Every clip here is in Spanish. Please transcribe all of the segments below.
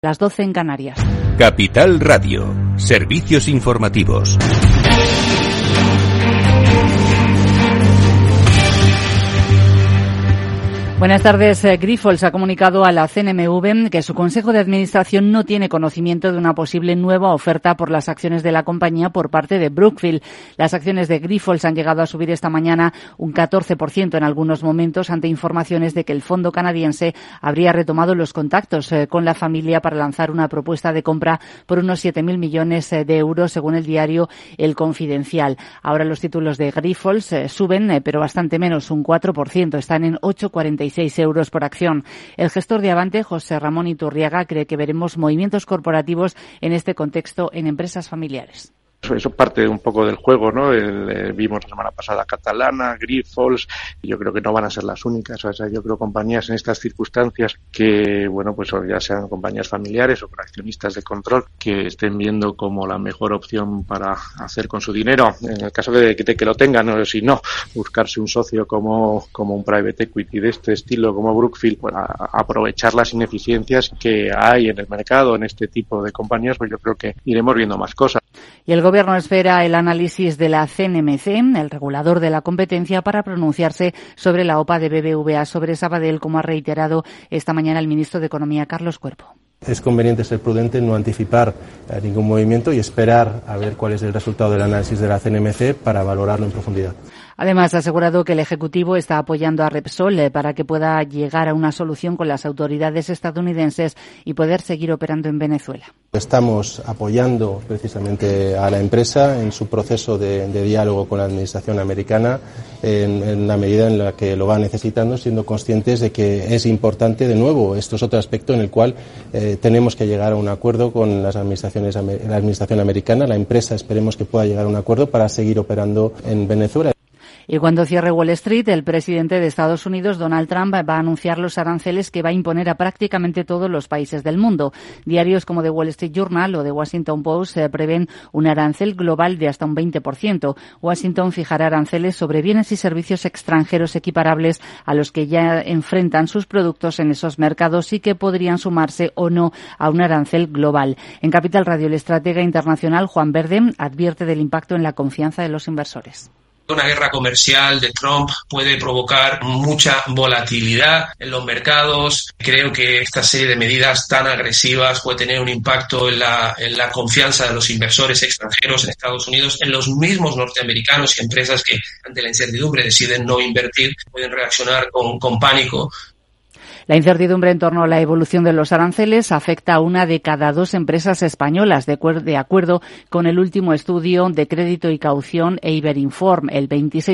Las 12 en Canarias. Capital Radio. Servicios informativos. Buenas tardes. Grifols ha comunicado a la CNMV que su Consejo de Administración no tiene conocimiento de una posible nueva oferta por las acciones de la compañía por parte de Brookfield. Las acciones de Grifols han llegado a subir esta mañana un 14% en algunos momentos ante informaciones de que el fondo canadiense habría retomado los contactos con la familia para lanzar una propuesta de compra por unos 7.000 millones de euros, según el diario El Confidencial. Ahora los títulos de Grifols suben, pero bastante menos, un 4%. Están en 8,46 euros por acción. El gestor de Avante, José Ramón Iturriaga, cree que veremos movimientos corporativos en este contexto en empresas familiares. Eso parte un poco del juego, ¿no? Vimos la semana pasada Catalana, Grifols, y yo creo que no van a ser las únicas. O sea, yo creo compañías en estas circunstancias que, bueno, pues ya sean compañías familiares o por accionistas de control que estén viendo como la mejor opción para hacer con su dinero. En el caso de que lo tengan, o si no, buscarse un socio como un private equity de este estilo, como Brookfield, para aprovechar las ineficiencias que hay en el mercado en este tipo de compañías, pues yo creo que iremos viendo más cosas. Y el Gobierno espera el análisis de la CNMC, el regulador de la competencia, para pronunciarse sobre la OPA de BBVA sobre Sabadell, como ha reiterado esta mañana el ministro de Economía, Carlos Cuerpo. Es conveniente ser prudente, no anticipar ningún movimiento y esperar a ver cuál es el resultado del análisis de la CNMC para valorarlo en profundidad. Además, ha asegurado que el Ejecutivo está apoyando a Repsol para que pueda llegar a una solución con las autoridades estadounidenses y poder seguir operando en Venezuela. Estamos apoyando precisamente a la empresa en su proceso de diálogo con la administración americana en la medida en la que lo va necesitando, siendo conscientes de que es importante, de nuevo, esto es otro aspecto en el cual tenemos que llegar a un acuerdo con la administración americana. La empresa esperemos que pueda llegar a un acuerdo para seguir operando en Venezuela. Y cuando cierre Wall Street, el presidente de Estados Unidos, Donald Trump, va a anunciar los aranceles que va a imponer a prácticamente todos los países del mundo. Diarios como The Wall Street Journal o The Washington Post prevén un arancel global de hasta un 20%. Washington fijará aranceles sobre bienes y servicios extranjeros equiparables a los que ya enfrentan sus productos en esos mercados y que podrían sumarse o no a un arancel global. En Capital Radio, el estratega internacional Juan Verde advierte del impacto en la confianza de los inversores. Una guerra comercial de Trump puede provocar mucha volatilidad en los mercados. Creo que esta serie de medidas tan agresivas puede tener un impacto en la confianza de los inversores extranjeros en Estados Unidos, en los mismos norteamericanos y empresas que ante la incertidumbre deciden no invertir, pueden reaccionar con pánico. La incertidumbre en torno a la evolución de los aranceles afecta a 1 de cada 2 empresas españolas, de acuerdo con el último estudio de crédito y caución Iberinform. El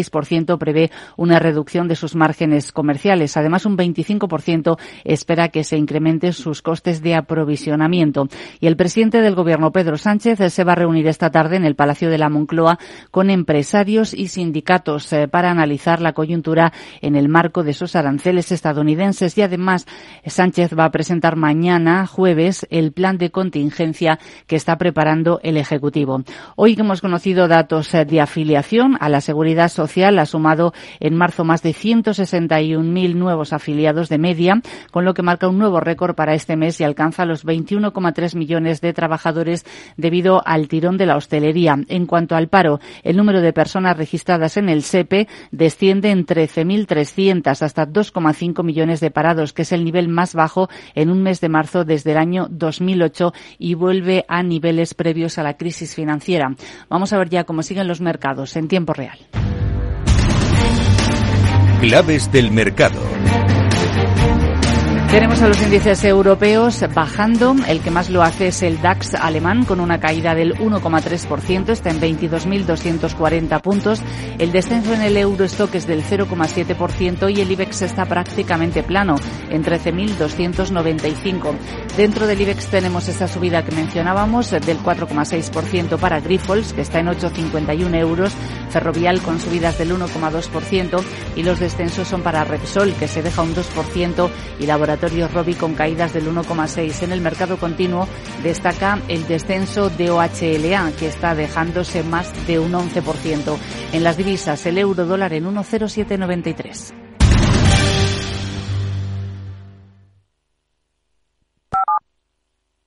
26% prevé una reducción de sus márgenes comerciales. Además, un 25% espera que se incrementen sus costes de aprovisionamiento. Y el presidente del Gobierno, Pedro Sánchez, se va a reunir esta tarde en el Palacio de la Moncloa con empresarios y sindicatos para analizar la coyuntura en el marco de esos aranceles estadounidenses. Y además, Sánchez va a presentar mañana, jueves, el plan de contingencia que está preparando el Ejecutivo. Hoy que hemos conocido datos de afiliación a la Seguridad Social, ha sumado en marzo más de 161.000 nuevos afiliados de media, con lo que marca un nuevo récord para este mes y alcanza los 21,3 millones de trabajadores debido al tirón de la hostelería. En cuanto al paro, el número de personas registradas en el SEPE desciende en 13.300 hasta 2,5 millones de parados, que es el nivel más bajo en un mes de marzo desde el año 2008 y vuelve a niveles previos a la crisis financiera. Vamos a ver ya cómo siguen los mercados en tiempo real. Claves del mercado. Tenemos a los índices europeos bajando. El que más lo hace es el DAX alemán, con una caída del 1,3%, está en 22.240 puntos. El descenso en el Eurostock es del 0,7% y el IBEX está prácticamente plano, en 13.295. Dentro del IBEX tenemos esa subida que mencionábamos del 4,6% para Grifols, que está en 8,51 euros, Ferrovial con subidas del 1,2% y los descensos son para Repsol, que se deja un 2%, y Laboratorios Rovi con caídas del 1,6%. En el mercado continuo destaca el descenso de OHLA, que está dejándose más de un 11%. En las divisas, el euro dólar en 1,0793.